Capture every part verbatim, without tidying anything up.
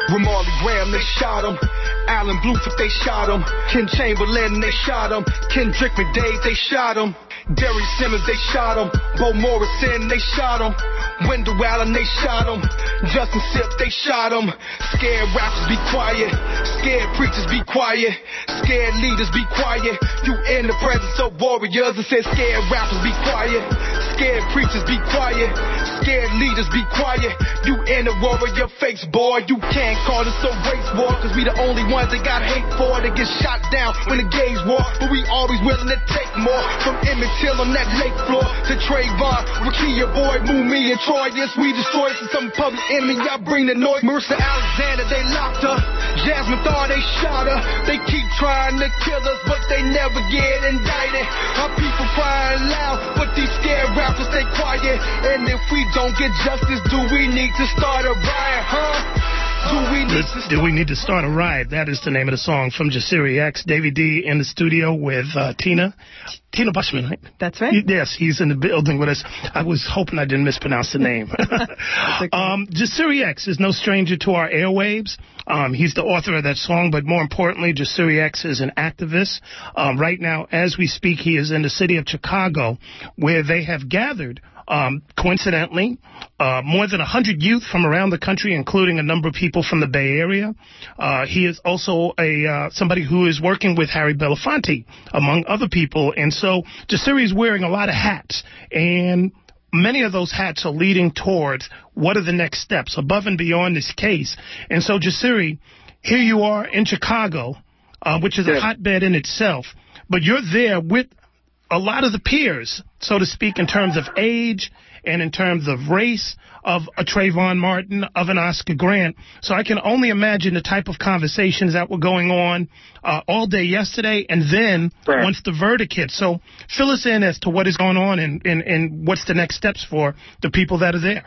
Ramarley Graham, they shot him. Alan Bluetooth, they shot him. Ken Chamberlain, they shot him. Kendrick McDade, they shot him. Derry Simmons, they shot him. Bo Morrison, they shot him. Wendell Allen, they shot him. Justin Sip, they shot him. Scared rappers, be quiet. Scared preachers, be quiet. Scared leaders, be quiet. You in the presence of warriors and said scared rappers, be quiet. Scared preachers, be quiet. Scared leaders, be quiet. You in the warrior face, boy. You can't call this a race war, cause we the only ones that got hate for. They get shot down when the gays war, but we always willing to take more. From Emmett Till on that lake floor to Trayvon, Rakia Boy, Mumi and Troy. Yes, we destroy some public enemy. Y'all bring the noise. Marissa Alexander, they locked her. Jasmine Thar, they shot her. They keep trying to kill us, but they never get indicted. Our people crying loud, but these scared rappers stay quiet. And if we don't get justice, do we need to start a riot, huh? Do we, need to Do we need to start a riot? That is the name of the song from Jasiri X. Davey D in the studio with uh, Tina. Tina Bushman, right? That's right. He, yes, he's in the building with us. I was hoping I didn't mispronounce the name. okay. um, Jasiri X is no stranger to our airwaves. Um, he's the author of that song, but more importantly, Jasiri X is an activist. Um, right now, as we speak, he is in the city of Chicago, where they have gathered Um, coincidentally, uh, more than one hundred youth from around the country, including a number of people from the Bay Area. Uh, he is also a uh, somebody who is working with Harry Belafonte, among other people. And so Jasiri is wearing a lot of hats, and many of those hats are leading towards what are the next steps above and beyond this case. And so, Jasiri, here you are in Chicago, uh, which is a hotbed in itself, but you're there with a lot of the peers, so to speak, in terms of age and in terms of race, of a Trayvon Martin, of an Oscar Grant. So I can only imagine the type of conversations that were going on uh, all day yesterday and then right. once the verdict hit. So fill us in as to what is going on and, and, and what's the next steps for the people that are there.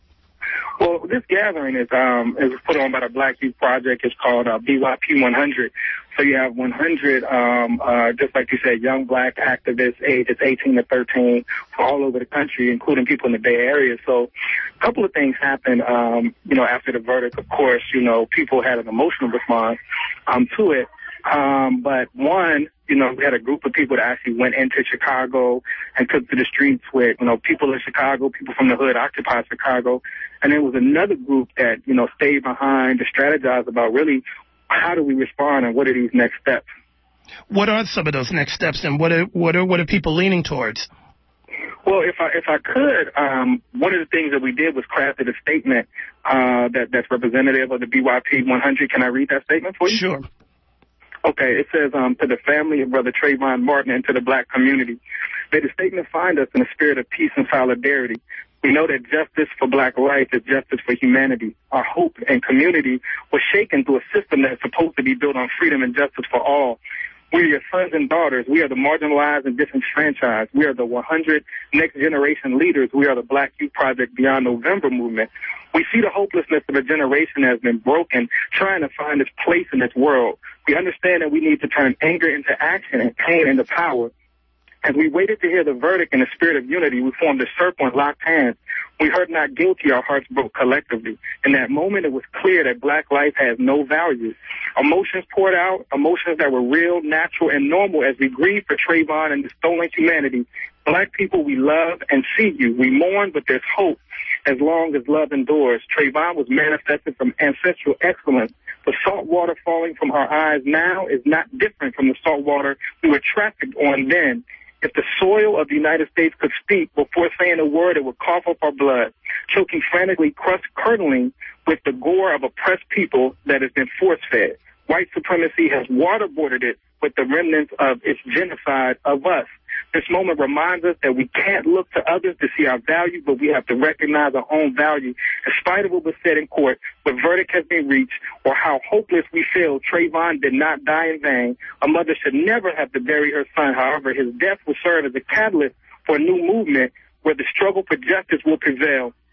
Well, this gathering is um is put on by the Black Youth Project. It's called uh, B Y P one hundred. So you have one hundred, um, uh, just like you said, young black activists, ages eighteen to thirteen, all over the country, including people in the Bay Area. So a couple of things happened, um, you know, after the verdict. Of course, you know, people had an emotional response um, to it. Um, but one, you know, we had a group of people that actually went into Chicago and took to the streets with, you know, people in Chicago, people from the hood occupied Chicago. And there was another group that, you know, stayed behind to strategize about really how do we respond and what are these next steps. What are some of those next steps and what are, what are, what are people leaning towards? Well, if I if I could, um, one of the things that we did was crafted a statement uh, that that's representative of the B Y P one hundred. Can I read that statement for you? Sure. Okay, it says, um, to the family of Brother Trayvon Martin and to the black community, may the statement find us in a spirit of peace and solidarity. We know that justice for black life is justice for humanity. Our hope and community was shaken through a system that is supposed to be built on freedom and justice for all. We are your sons and daughters. We are the marginalized and disenfranchised. We are the one hundred next generation leaders. We are the Black Youth Project Beyond November movement. We see the hopelessness of a generation that has been broken, trying to find its place in this world. We understand that we need to turn anger into action and pain into power. As we waited to hear the verdict in the spirit of unity, we formed a circle and locked hands. We heard not guilty, our hearts broke collectively. In that moment, it was clear that black life has no value. Emotions poured out, emotions that were real, natural, and normal as we grieved for Trayvon and the stolen humanity. Black people, we love and see you. We mourn, but there's hope as long as love endures. Trayvon was manifested from ancestral excellence. The salt water falling from our eyes now is not different from the salt water we were trafficked on then. If the soil of the United States could speak before saying a word, it would cough up our blood, choking frantically, crust curdling with the gore of oppressed people that has been force-fed. White supremacy has waterboarded it with the remnants of its genocide of us. This moment reminds us that we can't look to others to see our value, but we have to recognize our own value. In spite of what was said in court, the verdict has been reached, or how hopeless we feel, Trayvon did not die in vain. A mother should never have to bury her son. However, his death will serve as a catalyst for a new movement where the struggle for justice will prevail.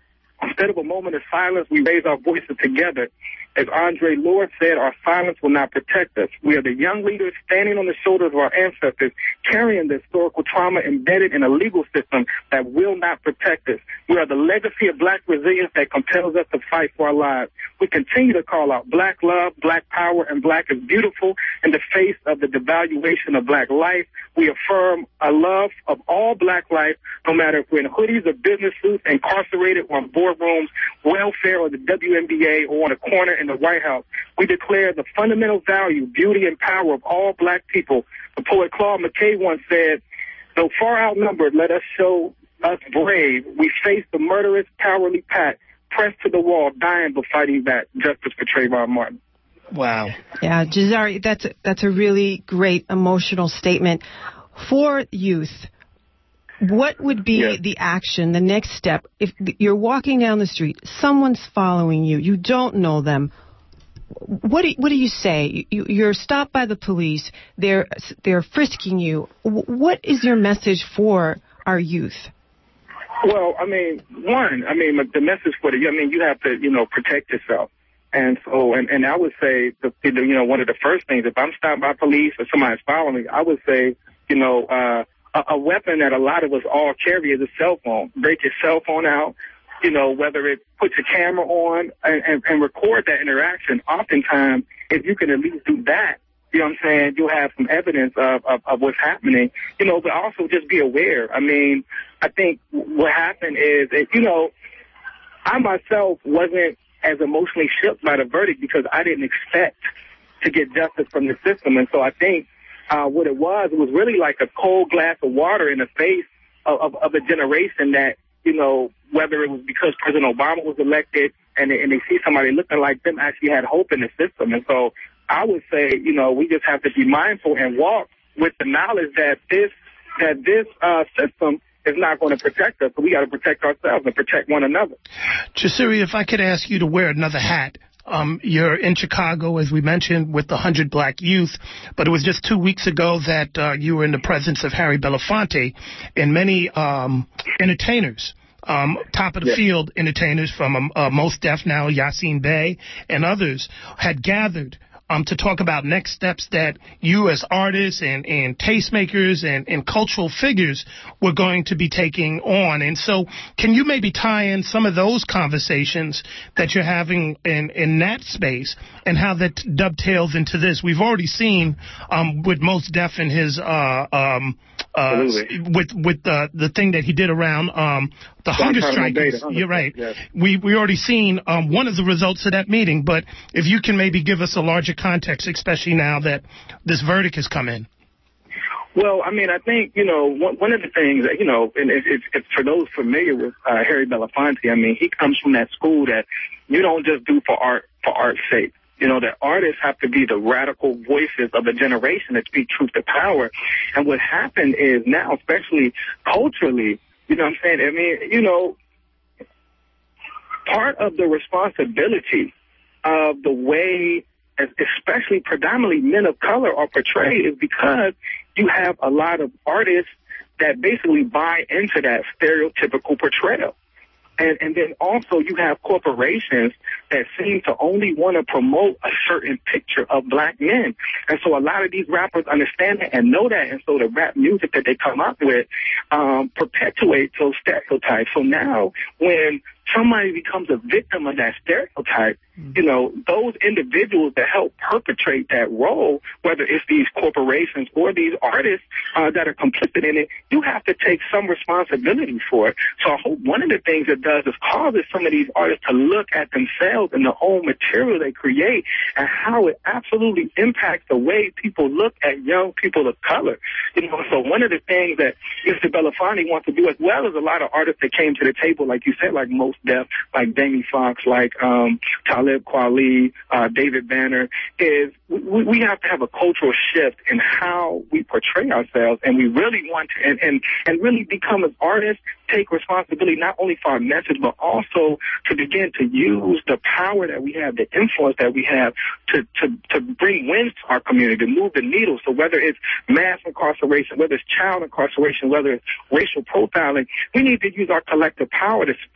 Instead of a moment of silence, we raise our voices together. As Andre Lord said, our silence will not protect us. We are the young leaders standing on the shoulders of our ancestors, carrying the historical trauma embedded in a legal system that will not protect us. We are the legacy of black resilience that compels us to fight for our lives. We continue to call out black love, black power, and black is beautiful in the face of the devaluation of black life. We affirm a love of all black life, no matter if we're in hoodies or business suits, incarcerated or in boardrooms, welfare or the W N B A, or on a corner in the White House. We declare the fundamental value, beauty, and power of all black people. The poet Claude McKay once said, though far outnumbered, let us show us brave. We face the murderous, cowardly pack, pressed to the wall, dying but fighting back. Justice for Trayvon Martin. Wow. Yeah, Jazari, that's a, that's a really great emotional statement. For youth, what would be yeah. the action, the next step? If you're walking down the street, someone's following you, you don't know them, what do, what do you say? You, you're stopped by the police, they're, they're frisking you. What is your message for our youth? Well, I mean, one, I mean, the message for the, I mean, you have to, you know, protect yourself. And so, and, and I would say, the, you know, one of the first things, if I'm stopped by police or somebody's following me, I would say, you know, uh, a, a weapon that a lot of us all carry is a cell phone. Break your cell phone out, you know, whether it puts your camera on and, and, and record that interaction. Oftentimes, if you can at least do that, you know what I'm saying, you'll have some evidence of, of, of what's happening, you know, but also just be aware. I mean, I think what happened is, that, you know, I myself wasn't as emotionally shook by the verdict because I didn't expect to get justice from the system. And so I think uh, what it was, it was really like a cold glass of water in the face of, of, of a generation that, you know, whether it was because President Obama was elected and they, and they see somebody looking like them actually had hope in the system. And so I would say, you know, we just have to be mindful and walk with the knowledge that this, that this uh, system is not going to protect us, so we got to protect ourselves and protect one another. Jasiri, if I could ask you to wear another hat. Um, you're in Chicago, as we mentioned, with the one hundred Black Youth, but it was just two weeks ago that uh, you were in the presence of Harry Belafonte and many um, entertainers, um, top-of-the-field yeah. entertainers from um, uh, Mos Def now, Yasin Bey, and others had gathered Um, to talk about next steps that you as artists and, and tastemakers and, and cultural figures were going to be taking on. And so can you maybe tie in some of those conversations that you're having in, in that space and how that dovetails into this? We've already seen um, with Mos Def and his uh, um, uh, with with the, the thing that he did around um, the hunger strikers. You're right. Yes. We we already seen um, one of the results of that meeting, but if you can maybe give us a larger context, especially now that this verdict has come in. Well, I mean, I think, you know, one, one of the things that, you know, and it, it, it's for those familiar with uh, Harry Belafonte, I mean, he comes from that school that you don't just do for art for art's sake. You know, that artists have to be the radical voices of a generation that speak truth to power. And what happened is now, especially culturally, you know what I'm saying? I mean, you know, part of the responsibility of the way, especially predominantly men of color, are portrayed is because you have a lot of artists that basically buy into that stereotypical portrayal. And, and then also you have corporations that seem to only want to promote a certain picture of black men. And so a lot of these rappers understand that and know that. And so the rap music that they come up with um, perpetuates those stereotypes. So now when somebody becomes a victim of that stereotype, you know, those individuals that help perpetrate that role, whether it's these corporations or these artists uh, that are complicit in it, you have to take some responsibility for it. So I hope one of the things it does is causes some of these artists to look at themselves and the own material they create and how it absolutely impacts the way people look at young people of color. You know, so one of the things that Mister Belafonte wants to do, as well as a lot of artists that came to the table, like you said, like Mos Def, like Jamie Foxx, like um, Talib Kweli, uh, David Banner, is we, we have to have a cultural shift in how we portray ourselves, and we really want to, and, and, and really become as artists, take responsibility not only for our message, but also to begin to use the power that we have, the influence that we have to, to, to bring wins to our community, to move the needle. So whether it's mass incarceration, whether it's child incarceration, whether it's racial profiling, we need to use our collective power to speak to these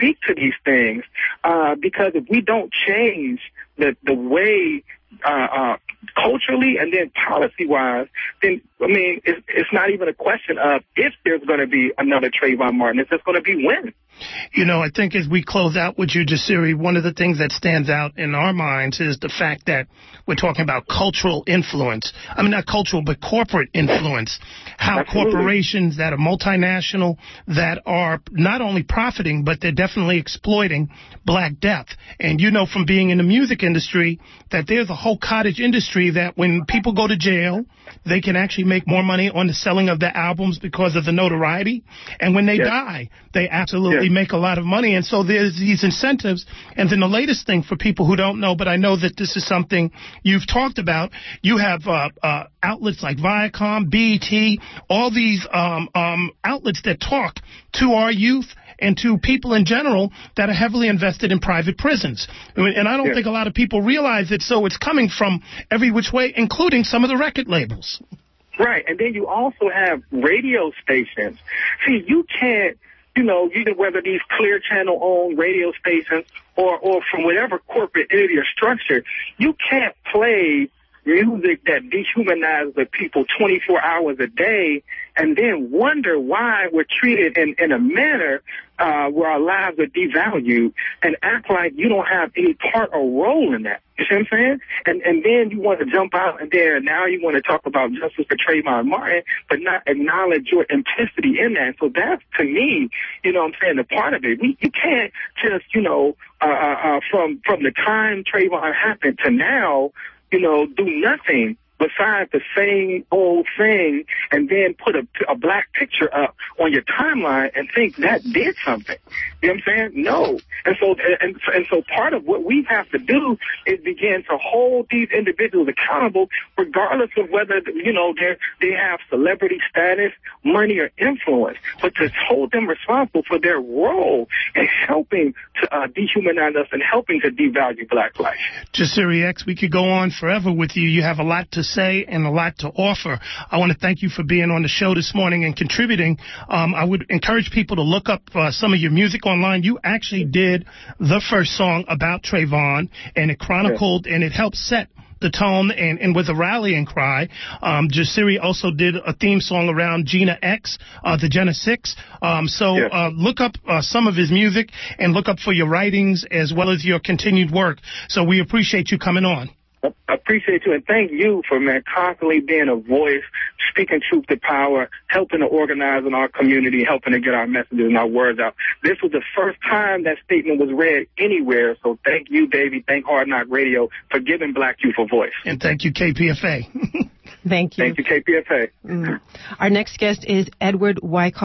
these things, uh, because if we don't change the, the way uh, uh, culturally and then policy-wise, then, I mean, it's, it's not even a question of if there's going to be another Trayvon Martin. It's just going to be when. You know, I think as we close out with you, Jasiri, one of the things that stands out in our minds is the fact that we're talking about cultural influence. I mean, not cultural, but corporate influence. How Absolutely. corporations that are multinational, that are not only profiting, but they're definitely exploiting Black death. And you know from being in the music industry that there's a whole cottage industry that when people go to jail, they can actually make more money on the selling of their albums because of the notoriety. And when they yes. die, they absolutely yes. make a lot of money. And so there's these incentives. And then the latest thing for people who don't know, but I know that this is something you've talked about, you have uh, uh, outlets like Viacom, B E T, all these um, um, outlets that talk to our youth and to people in general that are heavily invested in private prisons. And I don't yeah. think a lot of people realize it, so it's coming from every which way, including some of the record labels. Right, and then you also have radio stations. See, you can't, you know, either whether these Clear Channel-owned radio stations or, or from whatever corporate entity or structure, you can't play music that dehumanizes the people twenty-four hours a day and then wonder why we're treated in, in a manner uh, where our lives are devalued and act like you don't have any part or role in that. You see what I'm saying? And and then you want to jump out and there, and now you want to talk about justice for Trayvon Martin, but not acknowledge your implicity in that. So that's, to me, you know what I'm saying, the part of it. We, you can't just, you know, uh, uh, from, from the time Trayvon happened to now, you know, do nothing besides the same old thing and then put a, a black picture up on your timeline and think that did something. You know what I'm saying? No. And so, and, and so part of what we have to do is begin to hold these individuals accountable regardless of whether, you know, they they have celebrity status, money, or influence, but to hold them responsible for their role in helping to uh, dehumanize us and helping to devalue Black life. Jasiri X, we could go on forever with you. You have a lot to say and a lot to offer. I want to thank you for being on the show this morning and contributing. Um, I would encourage people to look up uh, some of your music online. You actually did the first song about Trayvon, and it chronicled yeah. and it helped set the tone and, and with a rallying cry. Um, Jasiri also did a theme song around Gina X, uh, the Jenna Six. Um, so yeah. uh, look up uh, some of his music and look up for your writings as well as your continued work. So we appreciate you coming on. I appreciate you, and thank you for, man, constantly being a voice, speaking truth to power, helping to organize in our community, helping to get our messages and our words out. This was the first time that statement was read anywhere, so thank you, baby. Thank Hard Knock Radio for giving Black youth a voice. And thank you, K P F A. Thank you. Thank you, K P F A. Mm. Our next guest is Edward Wyckoff.